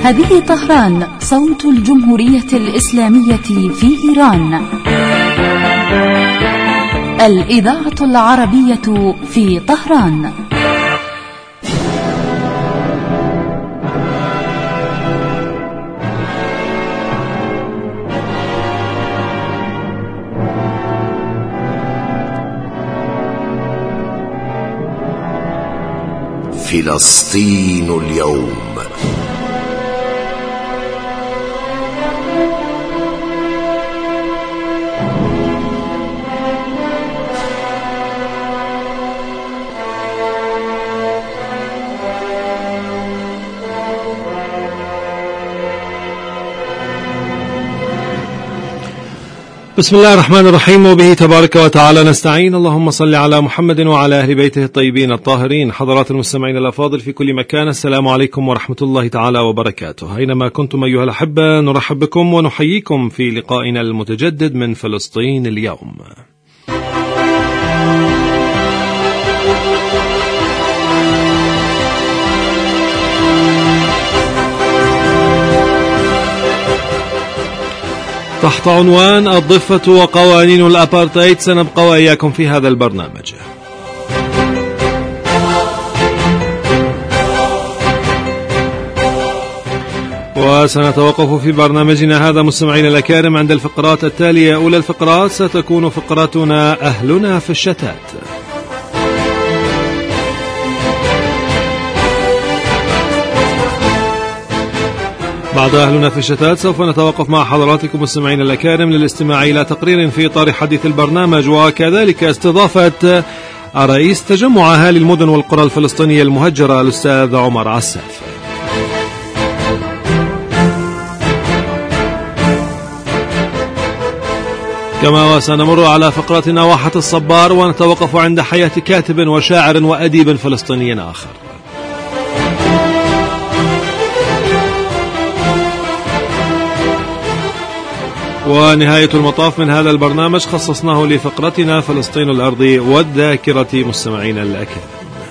هذه طهران، صوت الجمهورية الإسلامية في إيران. الإذاعة العربية في طهران. فلسطين اليوم. بسم الله الرحمن الرحيم، وبه تبارك وتعالى نستعين. اللهم صل على محمد وعلى أهل بيته الطيبين الطاهرين. حضرات المستمعين الأفاضل في كل مكان، السلام عليكم ورحمة الله تعالى وبركاته. أينما كنتم أيها الأحبة، نرحب بكم ونحييكم في لقائنا المتجدد من فلسطين اليوم. تحت عنوان الضفة وقوانين الأبارتايد سنبقى وإياكم في هذا البرنامج. وسنتوقف في برنامجنا هذا مستمعين الأكارم عند الفقرات التالية. أولى الفقرات ستكون فقرتنا أهلنا في الشتات. بعد أهلنا في الشتات سوف نتوقف مع حضراتكم مستمعين الأكارم للاستماع إلى تقرير في إطار حديث البرنامج، وكذلك استضافة رئيس تجمع أهالي المدن والقرى الفلسطينية المهجرة الأستاذ عمر عساف. كما وسنمر على فقرتنا واحة الصبار، ونتوقف عند حياة كاتب وشاعر وأديب فلسطيني آخر. ونهاية المطاف من هذا البرنامج خصصناه لفقرتنا فلسطين الأرض والذاكرة مستمعين الأكارم.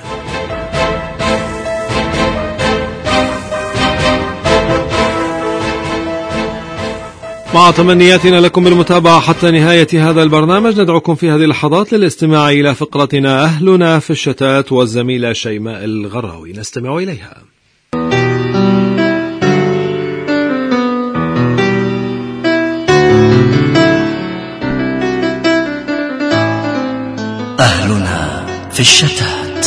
مع تمنياتنا لكم بالمتابعة حتى نهاية هذا البرنامج، ندعوكم في هذه اللحظات للاستماع إلى فقرتنا أهلنا في الشتات والزميلة شيماء الغراوي. نستمع إليها. أهلنا في الشتات.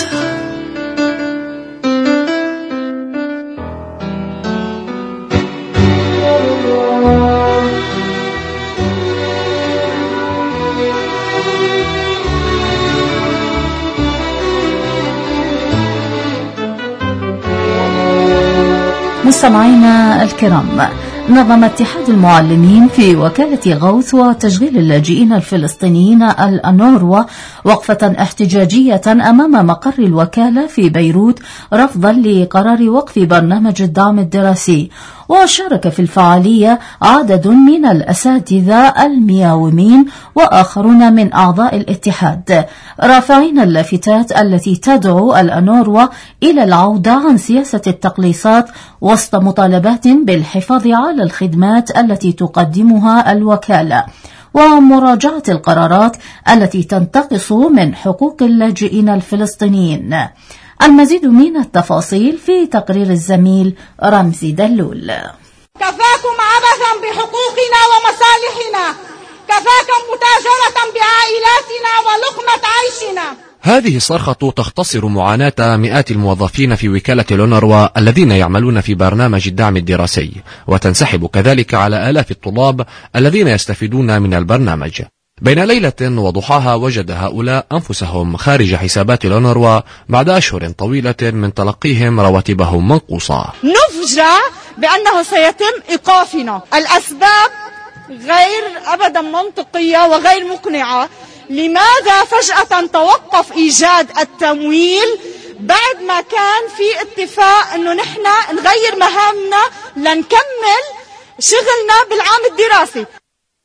مستمعينا الكرام، نظم اتحاد المعلمين في وكالة غوث وتشغيل اللاجئين الفلسطينيين الأنوروا وقفة احتجاجية أمام مقر الوكالة في بيروت رفضا لقرار وقف برنامج الدعم الدراسي. وشارك في الفعالية عدد من الأساتذة المياومين وآخرون من أعضاء الاتحاد، رافعين اللافتات التي تدعو الأنوروا إلى العودة عن سياسة التقليصات وسط مطالبات بالحفاظ على الخدمات التي تقدمها الوكالة ومراجعة القرارات التي تنتقص من حقوق اللاجئين الفلسطينيين. المزيد من التفاصيل في تقرير الزميل رمزي دلول. كفاكم عبثا بحقوقنا ومصالحنا، كفاكم متاجرة بعائلاتنا ولقمة عيشنا. هذه الصرخة تختصر معاناة مئات الموظفين في وكالة الأونروا الذين يعملون في برنامج الدعم الدراسي، وتنسحب كذلك على آلاف الطلاب الذين يستفيدون من البرنامج. بين ليلة وضحاها وجد هؤلاء أنفسهم خارج حسابات الأونروا بعد أشهر طويلة من تلقيهم رواتبهم منقوصة. نفجع بأنه سيتم إيقافنا. الأسباب غير أبدا منطقية وغير مقنعة. لماذا فجأة توقف إيجاد التمويل بعد ما كان في اتفاق أنه نحن نغير مهامنا لنكمل شغلنا بالعام الدراسي؟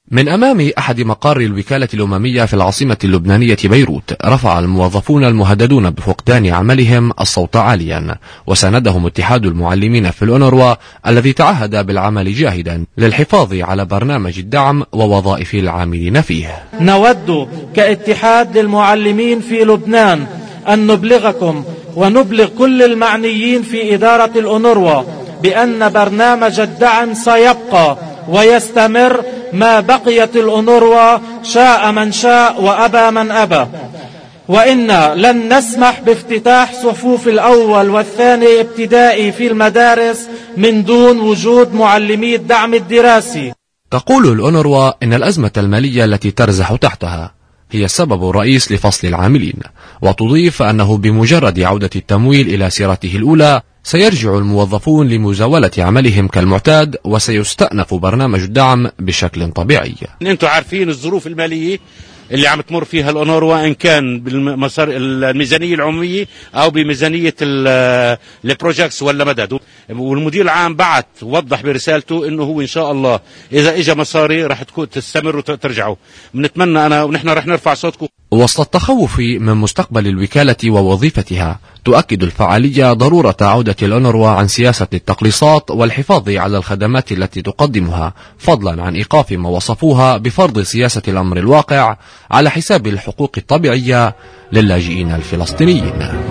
من أمام أحد مقار الوكالة الأممية في العاصمة اللبنانية بيروت، رفع الموظفون المهددون بفقدان عملهم الصوت عاليا، وساندهم اتحاد المعلمين في الأونروا الذي تعهد بالعمل جاهدا للحفاظ على برنامج الدعم ووظائف العاملين فيه. نود كاتحاد للمعلمين في لبنان أن نبلغكم ونبلغ كل المعنيين في إدارة الأونروا بأن برنامج الدعم سيبقى ويستمر ما بقيت الأونروا، شاء من شاء وأبى من أبى، وإنا لن نسمح بافتتاح صفوف الأول والثاني ابتدائي في المدارس من دون وجود معلمي الدعم الدراسي. تقول الأونروا إن الأزمة المالية التي ترزح تحتها هي السبب الرئيس لفصل العاملين، وتضيف أنه بمجرد عودة التمويل إلى سيرته الأولى سيرجع الموظفون لمزاولة عملهم كالمعتاد، وسيستأنف برنامج الدعم بشكل طبيعي. انتم عارفين الظروف المالية اللي عم تمر فيها الأونروا، إن كان بالمسار الميزانية العمومية أو بميزانية البروجكتس ولا مدد. والمدير العام بعت وضح برسالته إنه هو إن شاء الله إذا إجا مصاري رح تكون تستمر وترجعوا. بنتمنى أنا ونحن رح نرفع صوتكم. وسط التخوف من مستقبل الوكالة ووظيفتها، تؤكد الفعالية ضرورة عودة الأونروا عن سياسة التقليصات والحفاظ على الخدمات التي تقدمها، فضلا عن إيقاف ما وصفوها بفرض سياسة الأمر الواقع على حساب الحقوق الطبيعية للاجئين الفلسطينيين.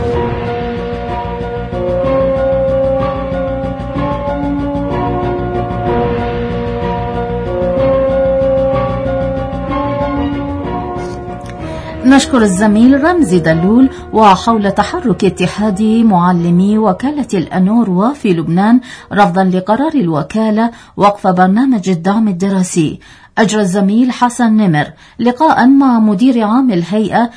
نشكر الزميل رمزي دلول. وحول تحرك اتحاد معلمي وكالة الأونروا في لبنان رفضا لقرار الوكالة وقف برنامج الدعم الدراسي، أجرى الزميل حسن نمر لقاء مع مدير عام الهيئة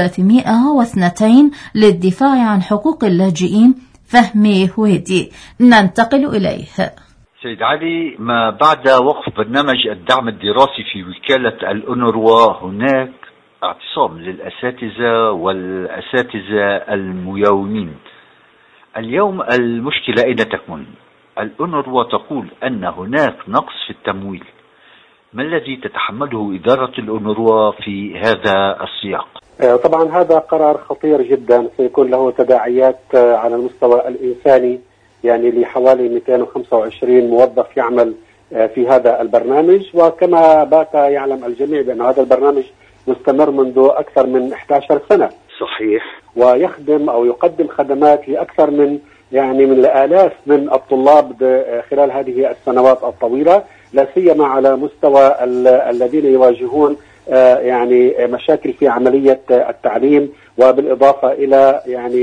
302 للدفاع عن حقوق اللاجئين فهمي هويدي. ننتقل إليه. سيد علي، ما بعد وقف برنامج الدعم الدراسي في وكالة الأونروا هناك اعتصام للأساتذة والأساتذة المياومين. اليوم المشكلة أين تكمن؟ الأونروا تقول أن هناك نقص في التمويل. ما الذي تتحمله إدارة الأونروا في هذا السياق؟ طبعا هذا قرار خطير جدا، سيكون له تداعيات على المستوى الإنساني، يعني لحوالي 225 موظف يعمل في هذا البرنامج. وكما بات يعلم الجميع بأن هذا البرنامج مستمر منذ أكثر من 11 سنة. صحيح. ويخدم أو يقدم خدمات لأكثر من الآلاف من الطلاب خلال هذه السنوات الطويلة، لا سيما على مستوى الذين يواجهون مشاكل في عملية التعليم، وبالإضافة إلى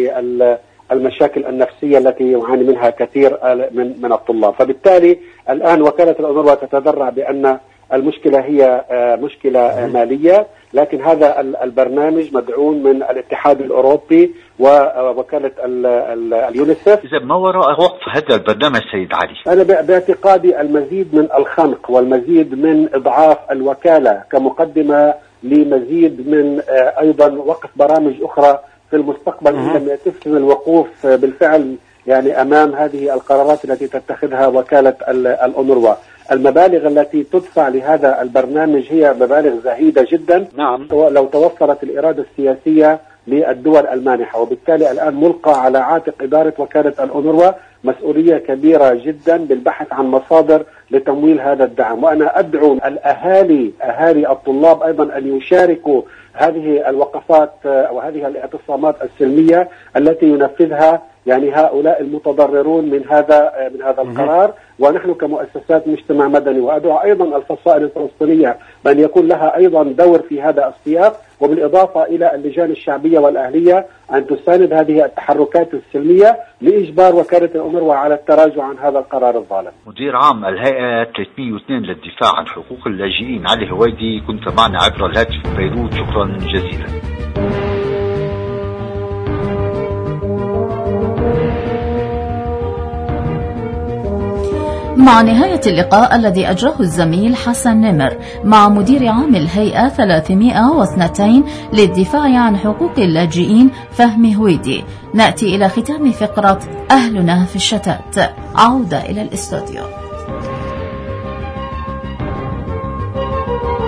المشاكل النفسية التي يعاني منها كثير من الطلاب. فبالتالي الآن وكالة الأونروا تتذرع بأن المشكلة هي مشكلة مالية، لكن هذا البرنامج مدعوم من الاتحاد الأوروبي ووكالة اليونيسف. إذا ما وراء وقف هذا البرنامج سيد علي؟ أنا باعتقادي المزيد من الخنق والمزيد من إضعاف الوكالة كمقدمة لمزيد من أيضا وقف برامج أخرى في المستقبل إن لم يتم الوقوف بالفعل أمام هذه القرارات التي تتخذها وكالة الأونروا. المبالغ التي تدفع لهذا البرنامج هي مبالغ زهيدة جدا. نعم. لو توفرت الإرادة السياسية للدول المانحة، وبالتالي الآن ملقى على عاتق إدارة وكالة الأونروا مسؤولية كبيرة جدا بالبحث عن مصادر لتمويل هذا الدعم. وأنا أدعو أهالي الطلاب أيضا أن يشاركوا هذه الوقفات وهذه الاعتصامات السلمية التي ينفذها هؤلاء المتضررون من هذا القرار. ونحن كمؤسسات مجتمع مدني وأدعو أيضا الفصائل الفلسطينية بأن يكون لها أيضا دور في هذا السياق، وبالإضافة إلى اللجان الشعبية والأهلية أن تساند هذه التحركات السلمية لإجبار وكالة الأونروا على التراجع عن هذا القرار الظالم. مدير عام الهيئة 302 للدفاع عن حقوق اللاجئين علي هويدي، كنت معنا عبر الهاتف من بيروت، شكرا جزيلا. مع نهاية اللقاء الذي أجراه الزميل حسن نمر مع مدير عام الهيئة 302 للدفاع عن حقوق اللاجئين فهمي هويدي، نأتي إلى ختام فقرة أهلنا في الشتات. عودة إلى الاستوديو.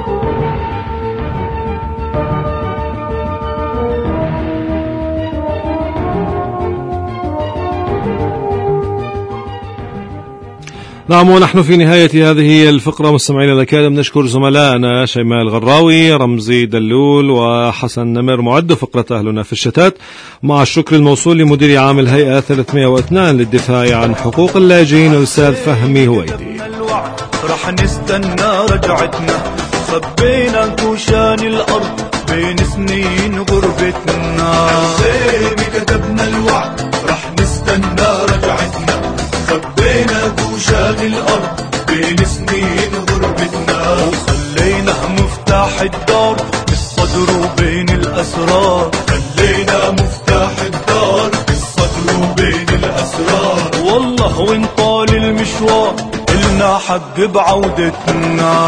نعم، ونحن في نهاية هذه الفقرة مستمعينا الأكارم نشكر زملائنا شيماء الغراوي، رمزي دلول، وحسن نمر معد فقرة أهلنا في الشتات، مع الشكر الموصول لمدير عام الهيئة 302 للدفاع عن حقوق اللاجئين الأستاذ فهمي هويدي. رح نستنى رجعتنا، خبينا كوشان الأرض بين سنين غربتنا. حبيبي كتبنا الوعد رح نستنى رجعتنا، خبينا كوشان الأرض بين سنين غربتنا. وخلينا مفتاح الدار بالصدر وبين الأسرار، خلينا مفتاح الدار بالصدر وبين الأسرار. والله وين طال المشوار إلنا حق بعودتنا.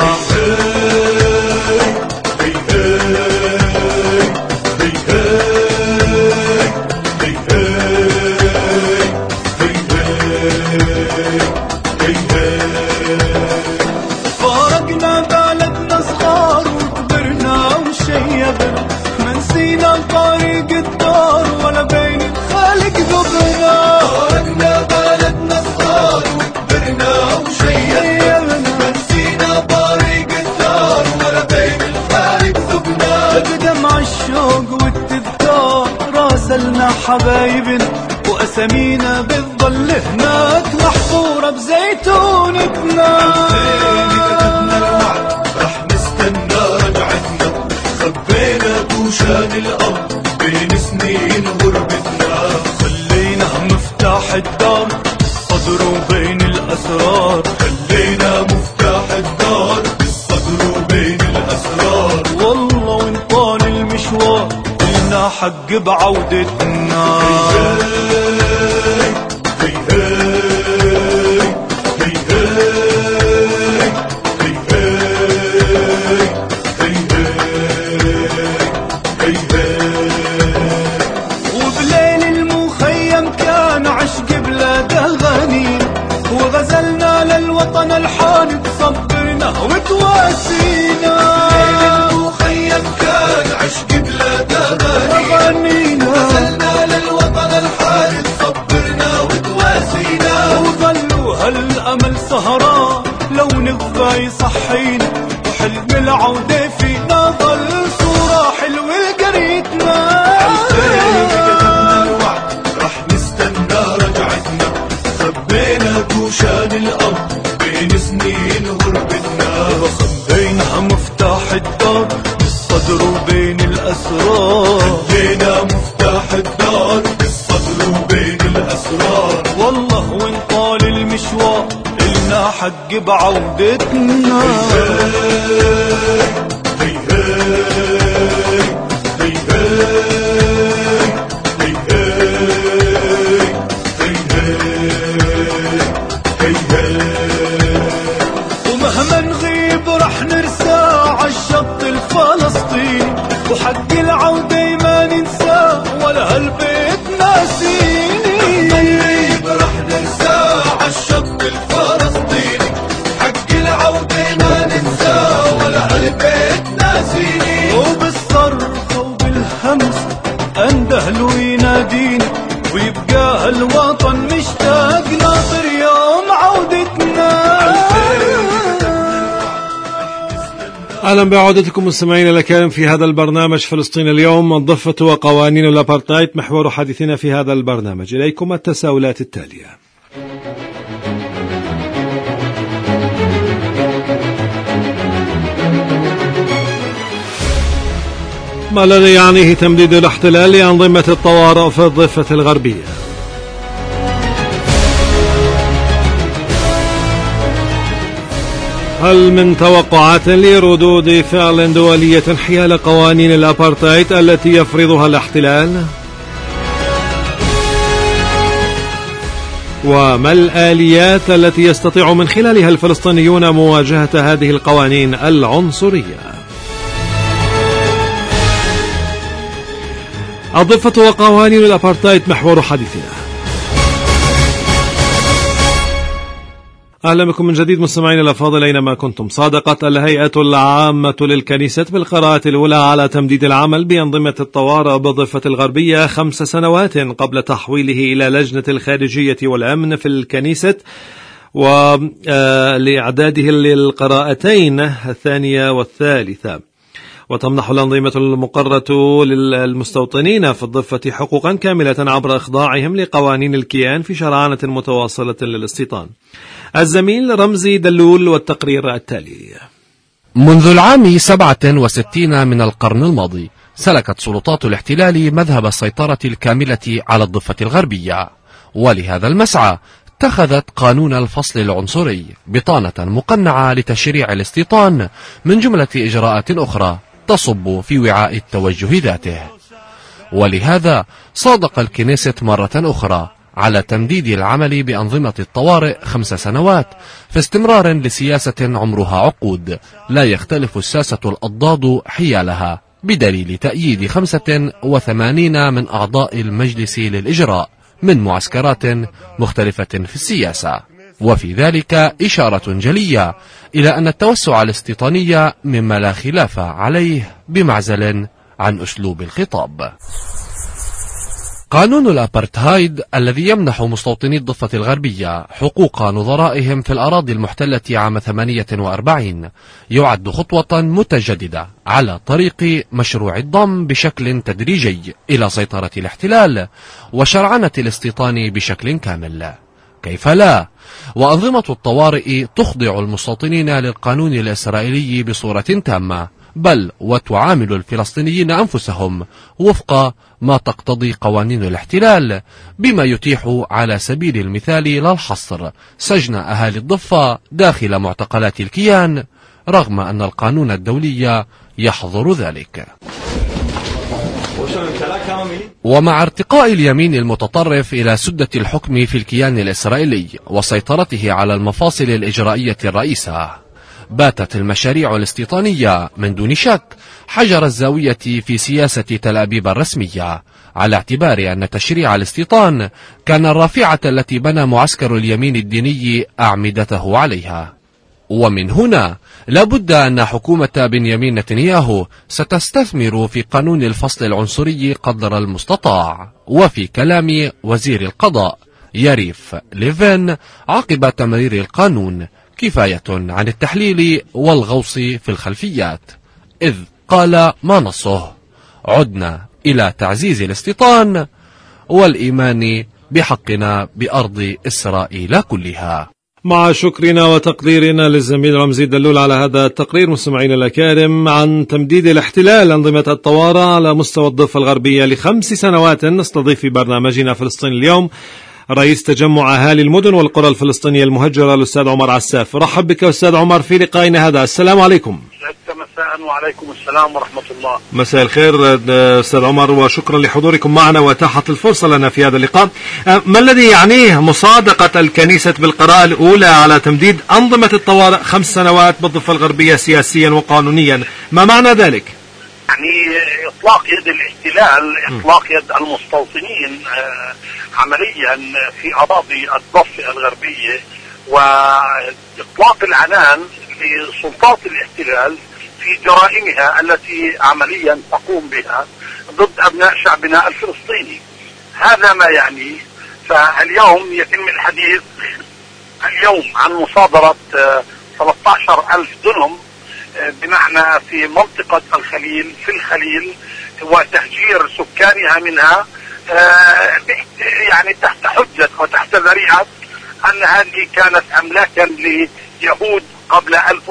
فارقنا بلدنا صغار وكبرنا وشيبنا، ما نسينا طريق الدار ولا بين الخالق ذبنا. فارقنا بلدنا صغار وكبرنا وشيبنا، ما نسينا طريق الدار ولا بين الخالق ذبنا. بدمع الشوق والتذكار راسلنا حبايبنا، وأسامينا بتضل هناك محفورة بزيتونتنا. كتبنا الوعد رح نستنى رجعتنا، خبينا كوشان الأرض بين سنين غربتنا. خلينا مفتاح الدار بالصدر وبين الأسرار، خلينا مفتاح الدار بالصدر وبين الأسرار. والله وين طال المشوار إلنا حق بعودتنا. وبليل المخيم كان عشق بلاد أغاني، وغزلنا للوطن الحان تصبرنا وتواسينا. بليل المخيم كان عشق بلاد أغاني، غزلنا للوطن الحان تصبرنا وتواسينا. وظلوا هالأمل سهران لو نغفى يصحينا، وحلم العودة فينا ظل صورة حلوة لقريتنا. كتبنا الوعد رح نستنى رجعتنا، خبينا كوشان الأرض بين سنين غربتنا. خبينا مفتاح الدار بالصدر وبين الأسرار، خلينا مفتاح الدار بالصدر وبين الأسرار. والله وين طال المشوار إلنا حق بعودتنا. ومهما نغيب رح نرسى عالشط الفلسطيني، وحق العودة ما ننسى ولا هالبيت ناسيني. نغيب رح نرسى عالشط الفلسطيني، حق العودة ما ننسى ولا هالبيت ناسيني. وبالصرخة وبالهمس اندهل وينادينا، ويبقى هالوطن مشتاق ناطر يوم عودتنا. أهلا بعودتكم مستمعينا الكرام في هذا البرنامج فلسطين اليوم، الضفة وقوانين الأبارتايد. محور حديثنا في هذا البرنامج إليكم التساؤلات التالية: ما الذي يعنيه تمديد الاحتلال لأنظمة الطوارئ في الضفة الغربية؟ هل من توقعات لردود فعل دولية حيال قوانين الأبارتايد التي يفرضها الاحتلال؟ وما الآليات التي يستطيع من خلالها الفلسطينيون مواجهة هذه القوانين العنصرية؟ الضفة وقوانين الأبارتايد محور حديثنا. أهلا بكم من جديد مستمعين الأفاضل أينما كنتم. صادقت الهيئة العامة للكنيست بالقراءة الأولى على تمديد العمل بأنظمة الطوارئ بالضفة الغربية 5 سنوات قبل تحويله إلى لجنة الخارجية والأمن في الكنيست، ولإعداده للقراءتين الثانية والثالثة. وتمنح الأنظمة المقررة للمستوطنين في الضفة حقوقا كاملة عبر إخضاعهم لقوانين الكيان في شرعنة متواصلة للاستيطان. الزميل رمزي دلول والتقرير التالي. منذ العام 67 من القرن الماضي سلكت سلطات الاحتلال مذهب السيطرة الكاملة على الضفة الغربية، ولهذا المسعى اتخذت قانون الفصل العنصري بطانة مقنعة لتشريع الاستيطان من جملة إجراءات أخرى تصب في وعاء التوجه ذاته. ولهذا صادق الكنيست مرة أخرى على تمديد العمل بأنظمة الطوارئ 5 سنوات في استمرار لسياسة عمرها عقود لا يختلف الساسة الأضداد حيالها، بدليل تأييد 85 من أعضاء المجلس للإجراء من معسكرات مختلفة في السياسة. وفي ذلك إشارة جلية إلى أن التوسع الاستيطاني مما لا خلاف عليه بمعزل عن أسلوب الخطاب. قانون الأبارتهايد الذي يمنح مستوطني الضفة الغربية حقوق نظرائهم في الأراضي المحتلة عام 48 يعد خطوة متجددة على طريق مشروع الضم بشكل تدريجي إلى سيطرة الاحتلال وشرعنة الاستيطان بشكل كامل. كيف لا؟ وأنظمة الطوارئ تخضع المستوطنين للقانون الإسرائيلي بصورة تامة، بل وتعامل الفلسطينيين أنفسهم وفق ما تقتضي قوانين الاحتلال، بما يتيح على سبيل المثال لا الحصر سجن أهالي الضفة داخل معتقلات الكيان، رغم أن القانون الدولي يحظر ذلك. ومع ارتقاء اليمين المتطرف إلى سدة الحكم في الكيان الإسرائيلي وسيطرته على المفاصل الإجرائية الرئيسة، باتت المشاريع الاستيطانية من دون شك حجر الزاوية في سياسة تل أبيب الرسمية، على اعتبار أن تشريع الاستيطان كان الرافعة التي بنى معسكر اليمين الديني أعمدته عليها. ومن هنا لابد أن حكومة بنيامين نتنياهو ستستثمر في قانون الفصل العنصري قدر المستطاع. وفي كلام وزير القضاء يريف ليفين عقب تمرير القانون كفاية عن التحليل والغوص في الخلفيات، إذ قال ما نصه: عدنا إلى تعزيز الاستيطان والإيمان بحقنا بأرض إسرائيل كلها. مع شكرنا وتقديرنا للزميل رمزي دلول على هذا التقرير. مستمعينا الأكارم، عن تمديد الاحتلال أنظمة الطوارئ على مستوى الضفة الغربية ل5 سنوات، نستضيف في برنامجنا فلسطين اليوم رئيس تجمع أهالي المدن والقرى الفلسطينية المهجرة الأستاذ عمر عساف. رحب بك أستاذ عمر في لقائنا هذا. السلام عليكم. مساء وعليكم السلام ورحمة الله. مساء الخير أستاذ عمر، وشكرا لحضوركم معنا وإتاحة الفرصة لنا في هذا اللقاء. ما الذي يعنيه مصادقة الكنيسة بالقراءة الأولى على تمديد أنظمة الطوارئ 5 سنوات بالضفة الغربية سياسيا وقانونيا؟ ما معنى ذلك؟ يعني إطلاق يد الاحتلال، إطلاق يد المستوطنين عمليا في أراضي الضفة الغربية، وإطلاق العنان لسلطات الاحتلال في جرائمها التي عمليا تقوم بها ضد أبناء شعبنا الفلسطيني. هذا ما يعني. فاليوم يتم الحديث اليوم عن مصادرة 13,000 دنم، بمعنى في منطقة الخليل في الخليل، وتهجير سكانها منها يعني تحت حجة وتحت ذريعة أن هذه كانت أملاكا ليهود قبل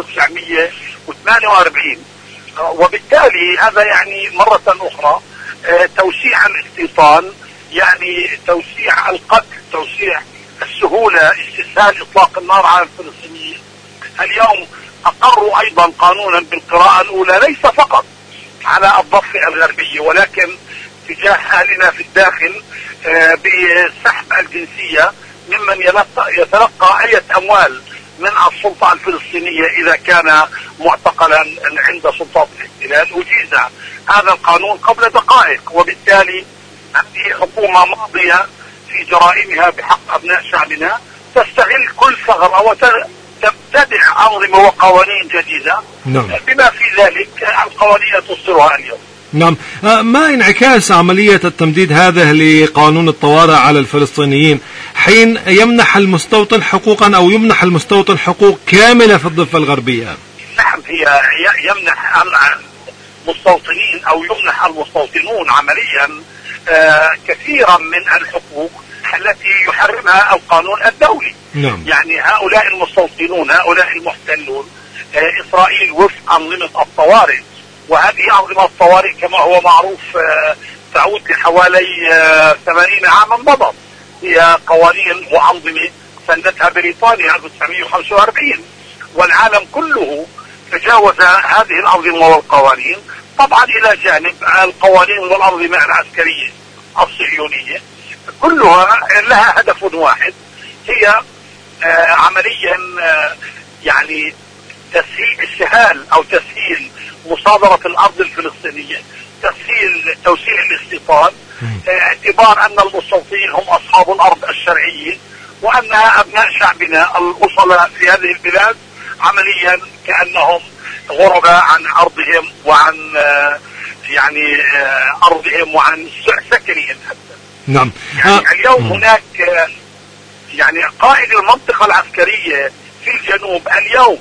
1948. وبالتالي هذا يعني مرة أخرى توسيع الاستيطان، يعني توسيع القتل، توسيع السهولة، استسهال إطلاق النار على الفلسطينيين. اليوم أقروا أيضا قانونا بالقراءة الأولى ليس فقط على الضفة الغربية ولكن تجاه أهلنا في الداخل بسحب الجنسية ممن يتلقى أي أموال من السلطة الفلسطينية إذا كان معتقلا عند سلطات الاحتلال. أجيز هذا القانون قبل دقائق، وبالتالي هذه حكومة ماضية في جرائمها بحق أبناء شعبنا، تستغل كل ثغرة وتبتدع أنظمة وقوانين جديدة. نعم. بما في ذلك القوانين تصدرها اليوم. نعم. ما انعكاس عملية التمديد هذه لقانون الطوارئ على الفلسطينيين حين يمنح المستوطن حقوقا أو يمنح المستوطن حقوق كاملة في الضفة الغربية. نعم، هي يمنح المستوطنين أو يمنح المستوطنون عمليا كثيرا من الحقوق التي يحرمها القانون الدولي. نعم. يعني هؤلاء المستوطنون، هؤلاء المحتلون، إسرائيل وفق أنظمة الطوارئ، وهذه أنظمة الطوارئ كما هو معروف تعود لحوالي 80 عاما مضت. هي قوانين وأنظمة سندتها بريطانيا 1945، والعالم كله تجاوز هذه الأنظمة والقوانين، طبعا إلى جانب القوانين والأنظمة العسكرية الصهيونية، كلها لها هدف واحد، هي عمليا يعني تسهيل أو تسهيل مصادرة الأرض الفلسطينية، تسهيل توسيع الاستيطان، اعتبار أن المستوطنين هم أصحاب الأرض الشرعية، وأنها أبناء شعبنا الأصلاء في هذه البلاد عمليا كأنهم غرباء عن أرضهم وعن يعني أرضهم وعن سكنهم حتى. نعم. يعني اليوم هناك يعني قائد المنطقة العسكرية في الجنوب اليوم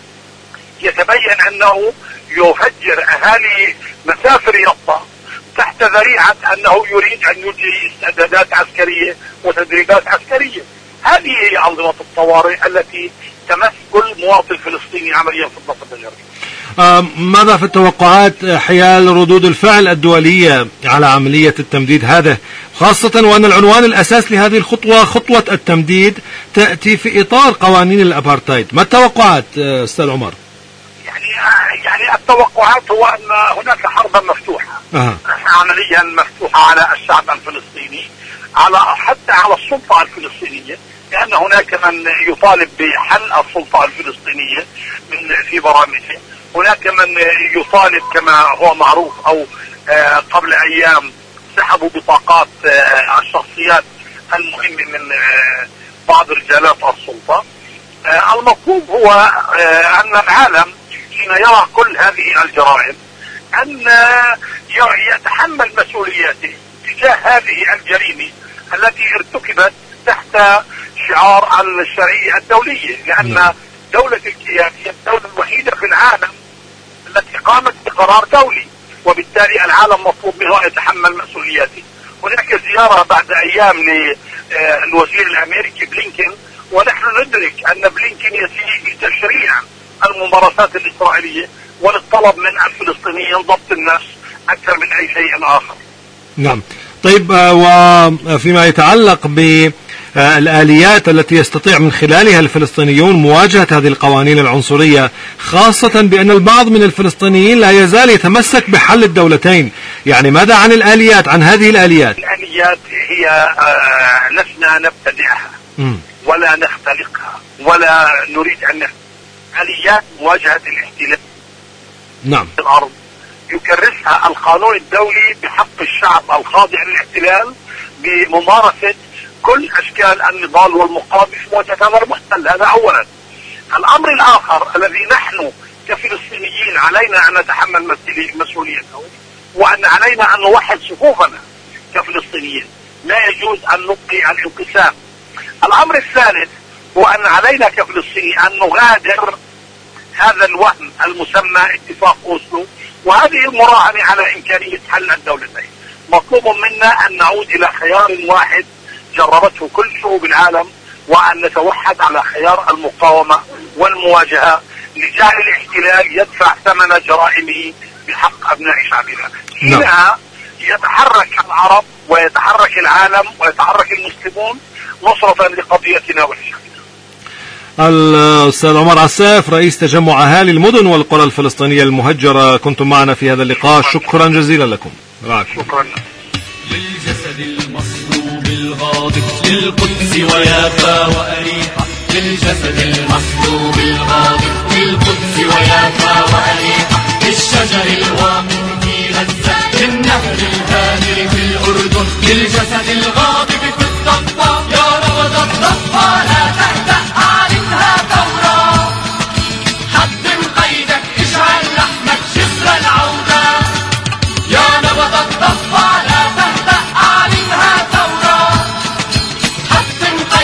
يتبين أنه يهجر أهالي مسافر يطا تحت ذريعة أنه يريد أن يجري استعدادات عسكرية وتدريبات عسكرية. هذه هي أنظمة الطوارئ التي تمس كل مواطن فلسطيني عمليا في الضفة الغربية. ماذا في التوقعات حيال ردود الفعل الدولية على عملية التمديد هذا، خاصة وأن العنوان الأساس لهذه الخطوة خطوة التمديد تأتي في إطار قوانين الأبارتايد؟ ما التوقعات أستاذ عمر؟ يعني التوقعات هو أن هناك حربا مفتوحة عمليا مفتوحة على الشعب الفلسطيني، حتى على السلطة الفلسطينية، لأن هناك من يطالب بحل السلطة الفلسطينية في برامجه، هناك من يطالب كما هو معروف أو قبل أيام سحبوا بطاقات الشخصيات المهمة من بعض رجالات السلطة. المطلوب هو أن العالم حين يرى كل هذه الجرائم أن يتحمل مسؤولياته تجاه هذه الجريمة التي ارتكبت تحت شعار الشرعية الدولية، لأن دولة الكيان هي الدولة الوحيدة في العالم التي قامت بقرار دولي، وبالتالي العالم مطلوب منه أن يتحمل مسؤولياته. هناك زيارة بعد أيام للوزير الأمريكي بلينكن، ونحن ندرك أن بلينكن يسيء بتشريع الممارسات الإسرائيلية وللطلب من الفلسطينيين ضبط الناس أكثر من أي شيء آخر. نعم. طيب، وفيما يتعلق بالآليات التي يستطيع من خلالها الفلسطينيون مواجهة هذه القوانين العنصرية، خاصة بأن البعض من الفلسطينيين لا يزال يتمسك بحل الدولتين، يعني ماذا عن الآليات، عن هذه الآليات؟ الآليات هي لسنا نبتدعها ولا نختلقها ولا نريد أن آليات مواجهة الاحتلال. نعم. الأرض يكرسها القانون الدولي بحق الشعب الخاضع للاحتلال بممارسة كل أشكال النضال والمقاومة في مواجهة هذا المحتل. هذا أولا. الأمر الآخر الذي نحن كفلسطينيين علينا أن نتحمل مسؤوليته، وأن علينا أن نوحد صفوفنا كفلسطينيين، لا يجوز أن نبقي الانقسام. الأمر الثالث هو أن علينا كفلسطينيين أن نغادر هذا الوهم المسمى اتفاق أوسلو، وهذه المراهنة على إمكانية حل الدولتين. مطلوب منا أن نعود إلى خيار واحد جربته كل شعوب العالم، وأن نتوحد على خيار المقاومة والمواجهة لجعل الاحتلال يدفع ثمن جرائمه بحق أبناء شعبنا. حينها يتحرك العرب ويتحرك العالم ويتحرك المسلمون نصرة لقضيتنا ولشعبنا. الأستاذ عمر عساف، رئيس تجمع أهالي المدن والقرى الفلسطينية المهجرة، كنتم معنا في هذا اللقاء، شكرا جزيلا لكم. شكرا. للجسد المصلوب الغاضب للقدس ويافا وأريحة، للجسد المصلوب الغاضب للقدس ويافا وأريحة، للشجر الواقف في غزة، للنهر الهادر في الأردن، للجسد الغاضب في الضفة، يا رغد الضفة لا تهدأ أعلنها ثورة، حطم قيدك اجعل لحمك جسر العودة، يا نبض الضفة لا تهدأ أعلنها ثورة، حطم قيدك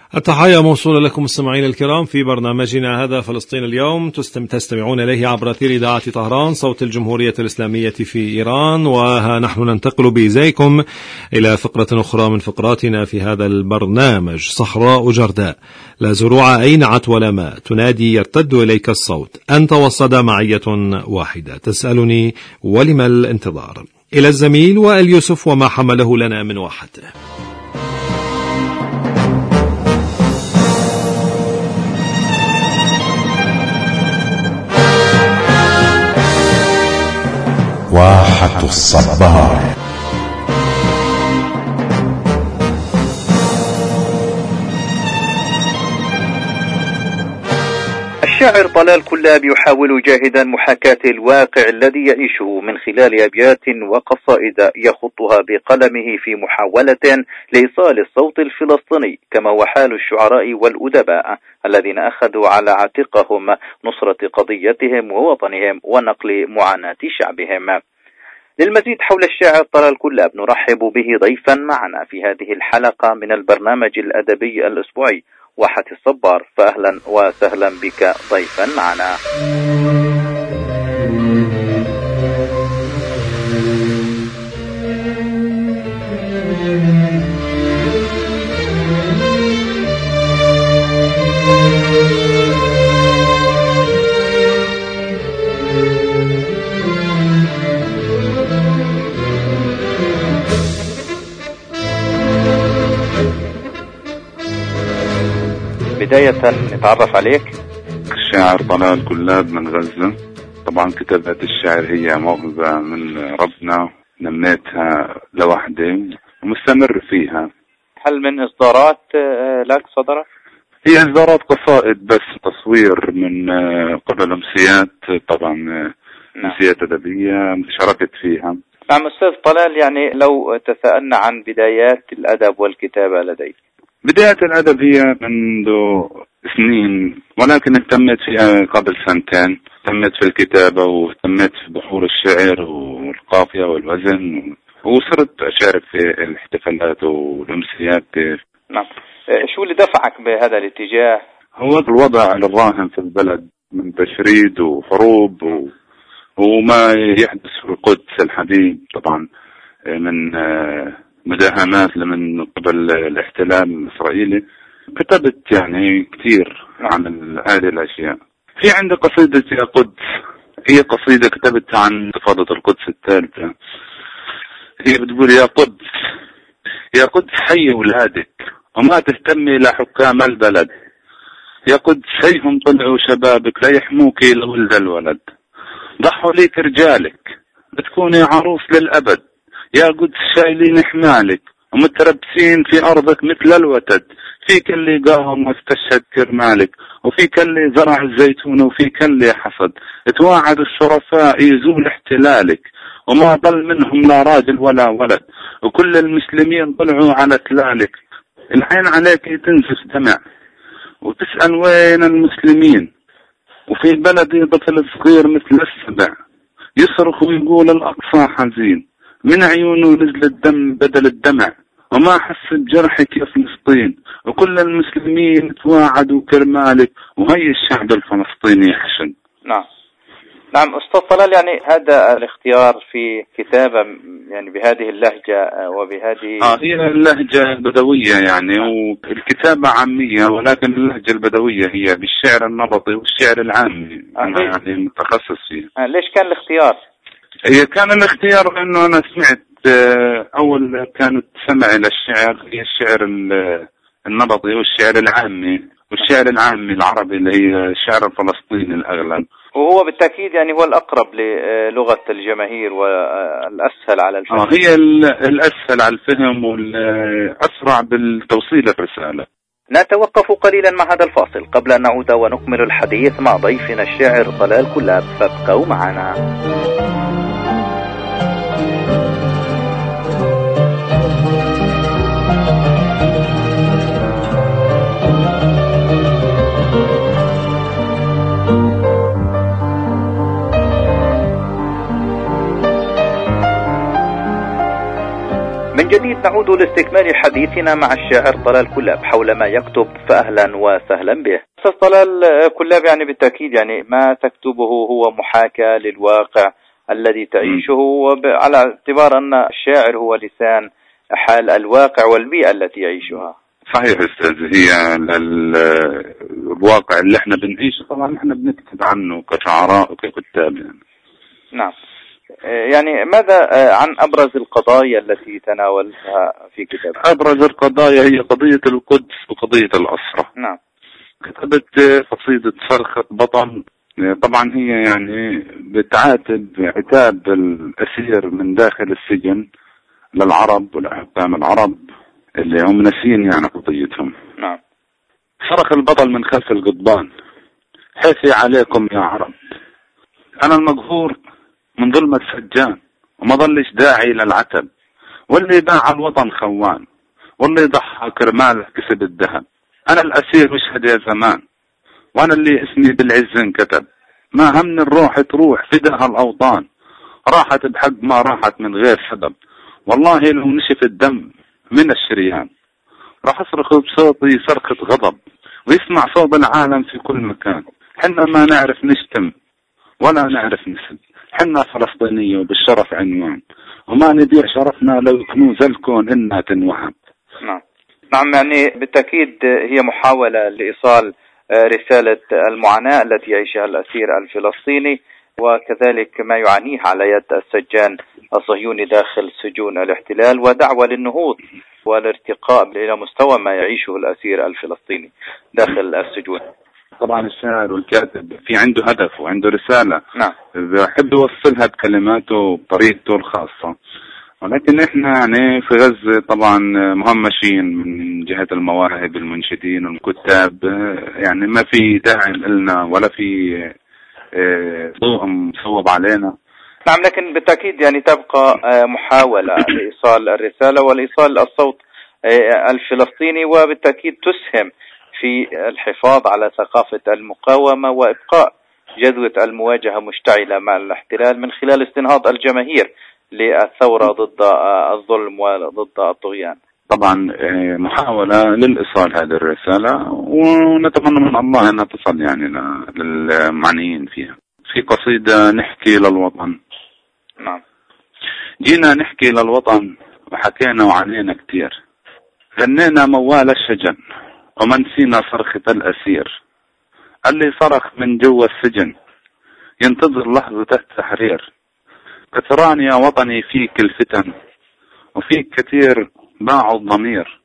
التحية موصولة لكم مستمعين الكرام في برنامجنا هذا فلسطين اليوم، تستمعون إليه عبر أثير إذاعة طهران صوت الجمهورية الإسلامية في إيران. وها نحن ننتقل بإزيكم إلى فقرة أخرى من فقراتنا في هذا البرنامج. صحراء جرداء لا زروع أينعت ولا ماء، تنادي يرتد إليك الصوت، أنت والصدى معية واحدة، تسألني ولم الانتظار. إلى الزميل وائل يوسف وما حمله لنا من واحته. واحة الصبار. الشاعر طلال كلاب يحاول جاهدا محاكاة الواقع الذي يعيشه من خلال أبيات وقصائد يخطها بقلمه في محاولة لإيصال الصوت الفلسطيني، كما هو حال الشعراء والأدباء الذين أخذوا على عاتقهم نصرة قضيتهم ووطنهم ونقل معاناة شعبهم. للمزيد حول الشاعر طلال كلاب نرحب به ضيفا معنا في هذه الحلقة من البرنامج الأدبي الأسبوعي واحة الصبار، فأهلا وسهلا بك ضيفا معنا. بداية نتعرف عليك. الشاعر طلال كلاب من غزة. طبعا كتابات الشعر هي موهبة من ربنا، نميتها لوحدي ومستمر فيها. هل من إصدارات لك صدرت؟ هي إصدارات قصائد بس، تصوير من قبل أمسيات، طبعا أمسيات أدبية شاركت فيها. نعم أستاذ طلال، يعني لو تسألنا عن بدايات الأدب والكتابة لديك. بداية الأدب هي منذ سنين، ولكن اهتميت فيها قبل سنتين. اهتميت في الكتابة واهتميت في بحور الشعر والقافية والوزن، وصرت أشارك في الاحتفالات والأمسيات. نعم، شو اللي دفعك بهذا الاتجاه؟ هو الوضع الراهن في البلد من تشريد وحروب وما يحدث في القدس الحديث، طبعا من مداهمات من قبل الاحتلال الإسرائيلي. كتبت يعني كثير عن هذه الأشياء. في عندي قصيدة يا قدس، هي قصيدة كتبتها عن انتفاضة القدس الثالثة. هي بتقول يا قدس، يا قدس حي ولادك وما تهتمي لحكام البلد. يا قدس هيهم طلعوا شبابك لا يحموكي لولد الولد. ضحوا ليك رجالك بتكوني عروس للأبد. يا قدس شايلين حمالك ومتربسين في أرضك مثل الوتد. فيك اللي قاهم واستشهد كرمالك، وفيك اللي زرع الزيتون، وفيك اللي حصد. توعد الشرفاء يزول احتلالك وما ضل منهم لا راجل ولا ولد. وكل المسلمين طلعوا على تلالك. العين عليك تنزف دمع وتسأل وين المسلمين. وفي بلدي طفل صغير مثل السبع يصرخ ويقول الأقصى حزين. من عيونه نزل الدم بدل الدمع وما حس بجرحك يا فلسطين. وكل المسلمين تواعدوا كرمالك وهي الشعب الفلسطيني يحشد. نعم نعم أستاذ طلال، يعني هذا الاختيار في كتابة يعني بهذه اللهجة وبهذه هي اللهجة البدوية يعني، والكتابة عامية ولكن اللهجة البدوية هي بالشعر النبطي والشعر العامي. أنا يعني متخصص فيه. ليش كان الاختيار؟ هي كان الاختيار لأنه أنا سمعت أول كانت سمعي للشعر هي الشعر النبطي والشعر العامي، والشعر العامي العربي اللي هي الشعر الفلسطيني الأغلب، وهو بالتأكيد يعني هو الأقرب للغة الجماهير والأسهل على الفهم. هي الأسهل على الفهم والأسرع بالتوصيل الرسالة. نتوقف قليلا مع هذا الفاصل قبل أن نعود ونكمل الحديث مع ضيفنا الشاعر طلال كلاب، فابقوا معنا. من جديد نعود لاستكمال حديثنا مع الشاعر طلال كلاب حول ما يكتب، فأهلا وسهلا به. أستاذ طلال كلاب، يعني بالتأكيد يعني ما تكتبه هو محاكاة للواقع الذي تعيشه، على اعتبار أن الشاعر هو لسان حال الواقع والبيئة التي يعيشها. صحيح أستاذ، هي الواقع اللي احنا بنعيشه طبعا احنا بنكتب عنه كشعراء وككتاب يعني. نعم، يعني ماذا عن أبرز القضايا التي تناولتها في كتابك؟ أبرز القضايا هي قضية القدس وقضية الأسرة. نعم. كتبت قصيدة صرخة بطن، طبعا هي يعني بتعاتب عتاب الأسير من داخل السجن للعرب والحكام العرب اللي هم ناسين يعني قضيتهم. نعم. صرخ البطل من خلف القضبان: حيثي عليكم يا عرب، أنا المقهور من ظلمة سجان، وما ظلش داعي للعتب، واللي باع الوطن خوان، واللي ضحى كرماله كسب الذهب. أنا الأسير واشهد يا زمان، وأنا اللي اسمي بالعز انكتب، ما همني الروح تروح فداها الأوطان، راحت بحق ما راحت من غير سبب، والله لو نشف الدم من الشريان راح أصرخ بصوتي صرخة غضب، ويسمع صوت العالم في كل مكان. حنا ما نعرف نشتم ولا نعرف نسب، حنا فلسطينية وبالشرف عنوان، وما نبيع شرفنا لو كنوز الكون إنها تنوهب. نعم، يعني بالتأكيد هي محاولة لإيصال رسالة المعاناة التي يعيشها الأسير الفلسطيني، وكذلك ما يعانيه على يد السجان الصهيوني داخل سجون الاحتلال، ودعوة للنهوض والارتقاء إلى مستوى ما يعيشه الأسير الفلسطيني داخل السجون. طبعا الشاعر والكاتب في عنده هدف وعنده رسالة. نعم. بحب يوصلها بكلماته وبطريقته الخاصة، ولكن احنا يعني في غزة طبعا مهمشين من جهة المواهب المنشدين والكتاب، يعني ما في داعي لنا ولا في ضوء مصوب علينا. نعم، لكن بالتأكيد يعني تبقى محاولة لإيصال الرسالة ولإيصال الصوت الفلسطيني، وبالتأكيد تسهم في الحفاظ على ثقافة المقاومة وإبقاء جذوة المواجهة مشتعلة مع الاحتلال من خلال استنهاض الجماهير للثورة ضد الظلم وضد الطغيان. طبعا محاولة للإيصال هذه الرسالة، ونتمنى من الله أنها تصل يعني للمعنيين فيها. في قصيدة نحكي للوطن. نعم. جينا نحكي للوطن وحكينا وعلينا كتير، غنينا موال الشجن وما نسينا صرخة الأسير، اللي صرخ من جوا السجن ينتظر لحظة التحرير. كثران يا وطني فيك الفتن وفيك كثير باعوا الضمير،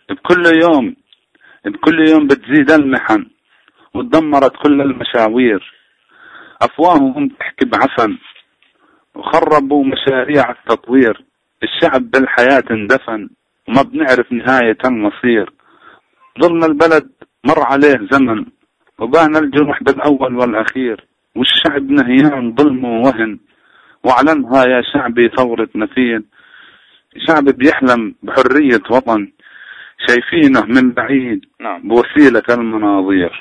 بكل يوم بتزيد المحن وتدمرت كل المشاوير، أفواههم تحكي بعفن وخربوا مشاريع التطوير، الشعب بالحياة اندفن وما بنعرف نهاية المصير، ظلم البلد مر عليه زمن وبان الجرح بالأول والأخير، والشعب نهيان ظلم ووهن واعلنها يا شعبي ثورة نفير. شعب بيحلم بحرية وطن شايفينه من بعيد بوسيلة المناظير.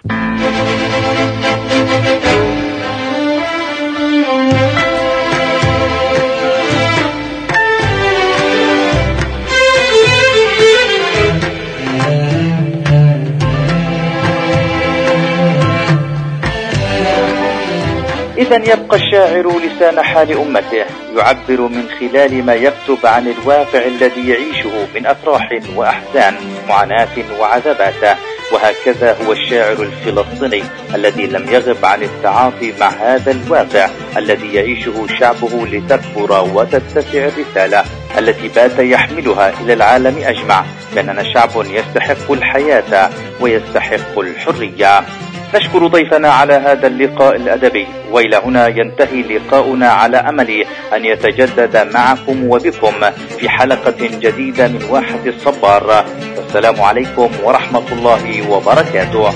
إذن يبقى الشاعر لسان حال أمته، يعبر من خلال ما يكتب عن الواقع الذي يعيشه من أفراح وأحزان، معاناة وعذابات. وهكذا هو الشاعر الفلسطيني الذي لم يغب عن التعاطي مع هذا الواقع الذي يعيشه شعبه لتكبر وتتسع الرسالة التي بات يحملها إلى العالم أجمع، بأننا شعب يستحق الحياة ويستحق الحرية. نشكر ضيفنا على هذا اللقاء الأدبي، وإلى هنا ينتهي لقاؤنا على أمل أن يتجدد معكم وبكم في حلقة جديدة من واحة الصبار. والسلام عليكم ورحمة الله وبركاته.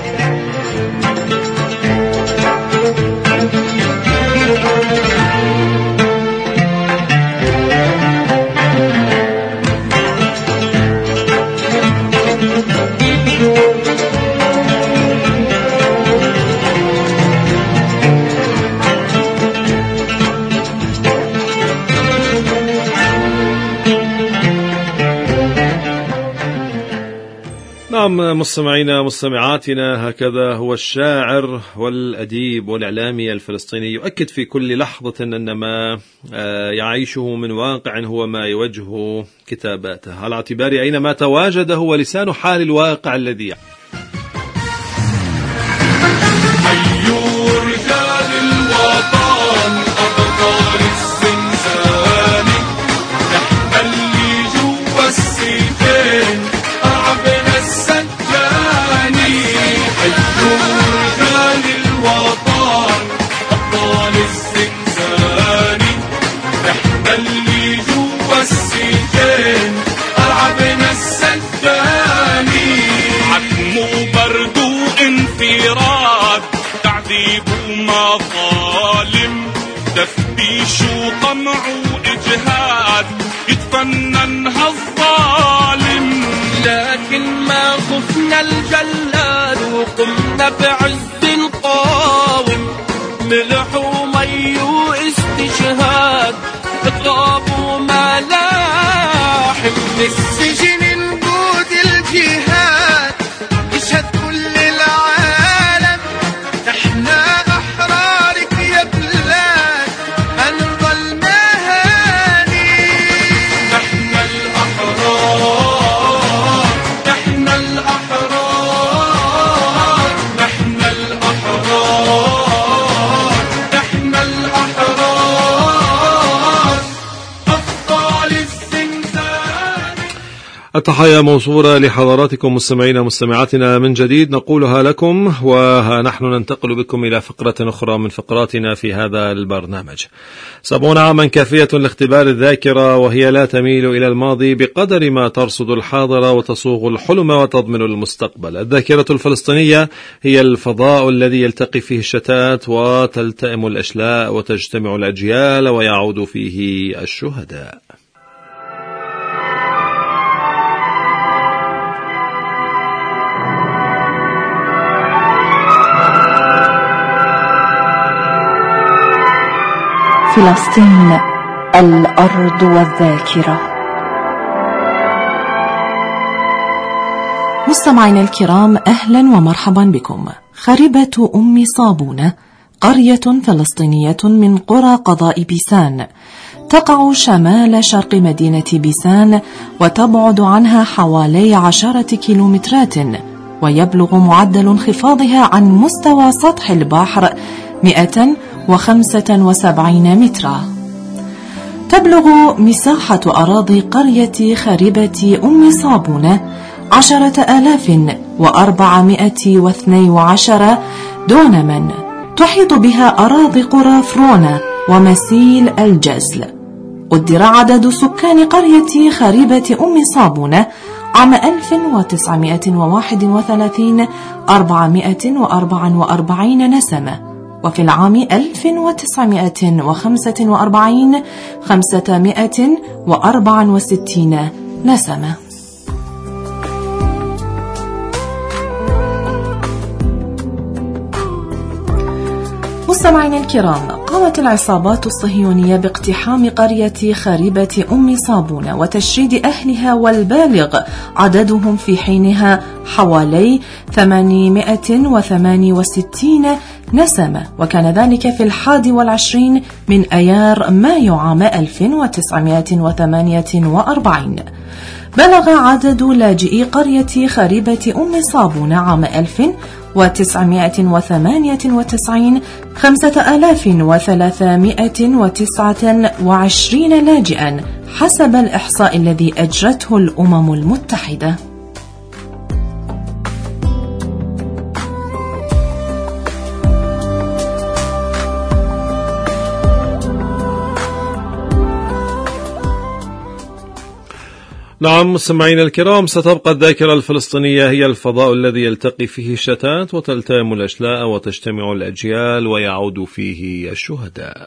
نعم مستمعينا مستمعاتنا، هكذا هو الشاعر والأديب والإعلامي الفلسطيني يؤكد في كل لحظة أن ما يعيشه من واقع هو ما يوجه كتاباته، على اعتبار أينما تواجد هو لسان حال الواقع الذي تفتيش وطمع وإجهاد يتفننها الظالم، لكن ما خفنا الجلاد وقمنا بعز نقاوم، ملح ومي واستشهاد اضراب وملاحم، السجن نقود الجهاد يشهد كل العالم، احنا أحرارك يا بلاد هنظل مهاني، احنا الأحرار احنا الأحرار احنا الأحرار احنا الأحرار أبطال الزنزان. التحية موصولة لحضراتكم مستمعينا مستمعاتنا من جديد نقولها لكم، ونحن ننتقل بكم إلى فقرة أخرى من فقراتنا في هذا البرنامج. 70 عاما كافية لاختبار الذاكرة، وهي لا تميل إلى الماضي بقدر ما ترصد الحاضر وتصوغ الحلم وتضمن المستقبل. الذاكرة الفلسطينية هي الفضاء الذي يلتقي فيه الشتات وتلتئم الأشلاء وتجتمع الأجيال ويعود فيه الشهداء. فلسطين الأرض والذاكرة. مستمعينا الكرام، أهلا ومرحبا بكم. خربة أم صابونة قرية فلسطينية من قرى قضاء بيسان، تقع شمال شرق مدينة بيسان وتبعد عنها حوالي 10 كيلومترات، ويبلغ معدل انخفاضها عن مستوى سطح البحر 175 مترا. تبلغ مساحة أراضي قرية خربة أم صابونة 10,412 دونما، تحيط بها أراضي قرى فرونا ومسيل الجزل. قدر عدد سكان قرية خربة أم صابونة عام 1931 444 نسمة، وفي العام 1945 564 نسمة. مستمعينا الكرام، قامت العصابات الصهيونية باقتحام قرية خربة أم صابونة وتشريد أهلها، والبالغ عددهم في حينها حوالي 868 نسمة، وكان ذلك في 21 من أيار مايو عام 1948. بلغ عدد لاجئي قرية خربة أم صابونة عام 1998 5329 لاجئا حسب الإحصاء الذي أجرته الأمم المتحدة. نعم مستمعينا الكرام، ستبقى الذاكرة الفلسطينية هي الفضاء الذي يلتقي فيه الشتات وتلتئم الأشلاء وتجتمع الأجيال ويعود فيه الشهداء.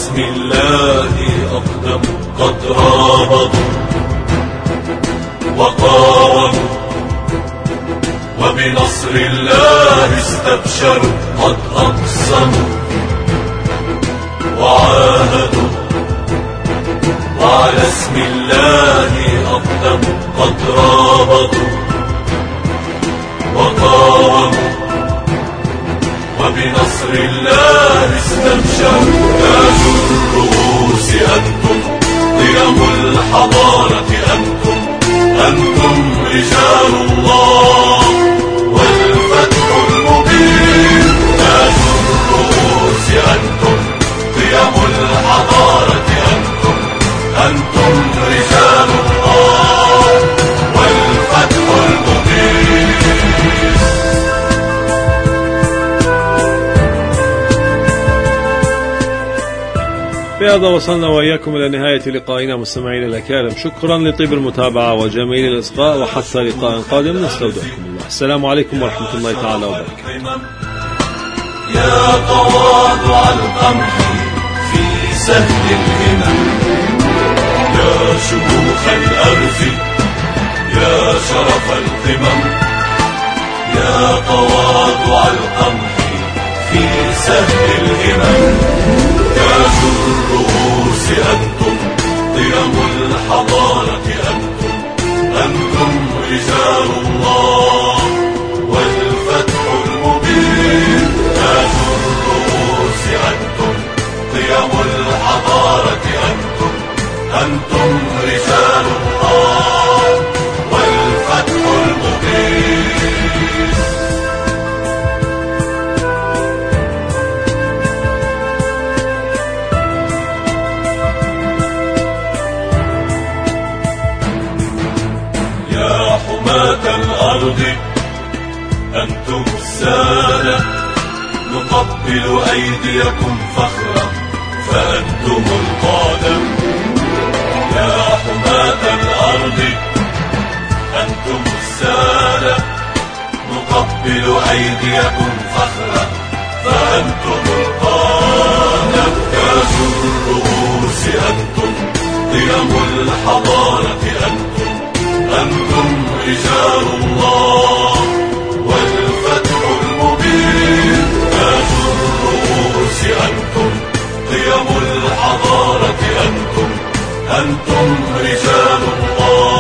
اسم الله أقدموا قد رابطوا وقاوموا وبنصر الله استبشروا قد أقسموا وعاهدوا وعلى اسم الله أقدموا قد رابطوا وقاوموا وبنصر الله استبشروا. تاج الرؤوس أنتم قيم الحضارة أنتم رجال الله والفتح المبين. تاج الرؤوس أنتم قيم الحضارة أنتم رجال الله والفتح المبين. بهذا وصلنا وإياكم إلى نهاية لقائنا مستمعين الأكارم. شكرا لطيب المتابعة وجميل الإصغاء، وحتى لقاء قادم نستودعكم الله. السلام عليكم ورحمة الله تعالى وبركاته. يا تواضع القمح في سهل الهمم، يا شموخ الأرض يا شرف القمم، يا تواضع القمح في سهل الهمم. تاج الرؤوس أنتم قيم الحضارة أنتم رجال الله والفتح المبين. تاج الرؤوس أنتم قيم الحضارة أنتم رجال الله والفتح المبين. الأرض أنتم السادة، نقبل أيديكم فخرا فأنتم القادة. يا حماة الأرض أنتم السادة، نقبل أيديكم فخرا فأنتم القادة. تاج الرؤوس أنتم قيم الحضارة أنتم رجال الله والفتح المبين. تاج الرؤوس أنتم قيم الحضارة أنتم رجال الله